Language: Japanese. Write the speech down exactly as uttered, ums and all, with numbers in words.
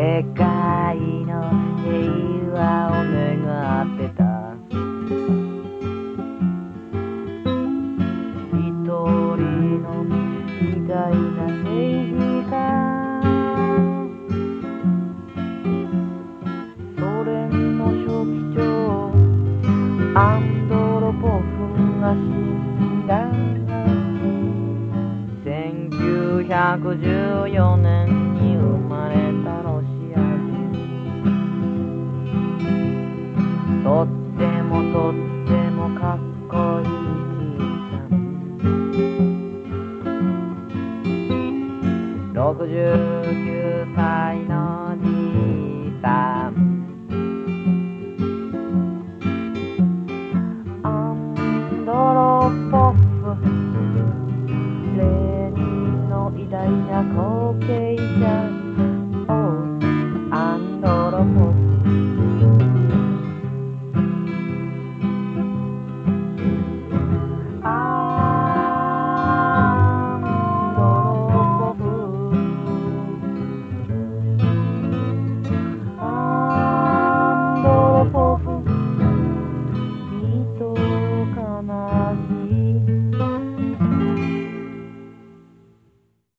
世界の平和を願ってた。一人の偉大な政治家、ソ連の書記長アンドロポフが死んだ。せんきゅうひゃくじゅうよねんに生まれたロシア人。とってもとってもかっこいいじいさん。ろくじゅうきゅうさいのじいさん。アンドロポフ、レーニンの偉大な子